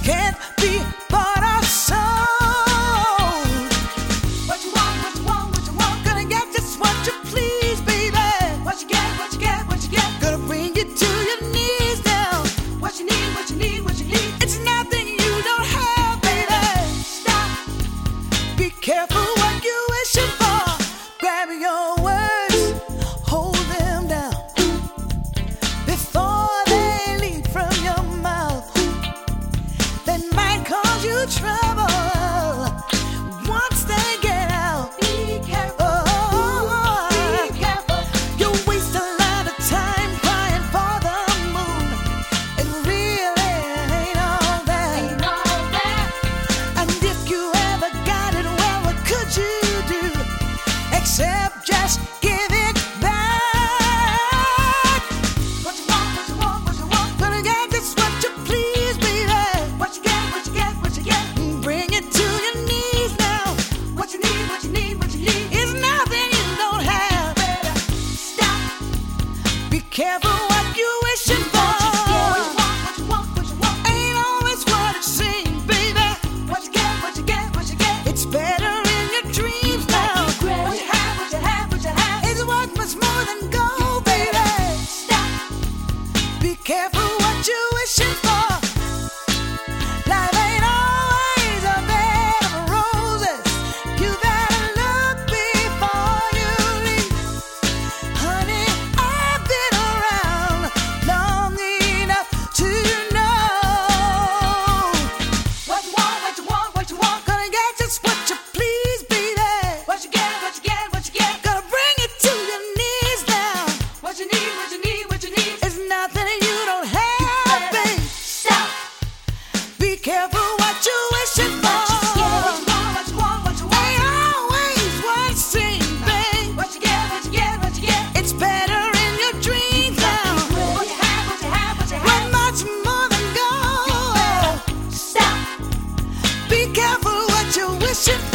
can't be bought or sold. What you want, what you want, what you want, gonna get just what you please, baby. What you get, what you get, what you get, gonna bring you to your knees now. What you need, what you need, what you need, it's nothing you don't have, baby. Stop, be careful what you wishing for. Grab your words, hold them down before they leap from your mouth. That might cause you trouble once they get out. Be careful, be careful. You waste a lot of time crying for the moon. It really ain't all that. Ain't all that. And if you ever got it, well, what could you do except just give it back? What you want, what you want, what you want, gonna get just what you please, baby. What you get, what you get, what you get, bring it to your knees now. What you need, what you need, what you need, is nothing you don't have, baby. Stop, be careful what you wishing for. What you want, what you want, what you want, ain't always what it seems, baby. What you get, what you get, what you get, it's better in your dreams now. What you have, what you have, what you have, is worth much more than gold, baby. Stop, be careful what you wishing for. Life ain't always a bed of roses. You better look before you leave. Honey, I've been around long enough to know what you want, what you want, what you want, gonna get just what you please, baby. What you get, what you get, what you get, gonna bring it to your knees now. What you need, what you need, what you need, is nothing you don't have, baby. Stop, be careful what you wishing for. What you want, what you want, what you want, ain't always what it seems, babe. What you get, what you get, what you get, it's better in your dreams now. What you have, what you have, what you have, worth much more than gold. Stop, be careful what you wishing for.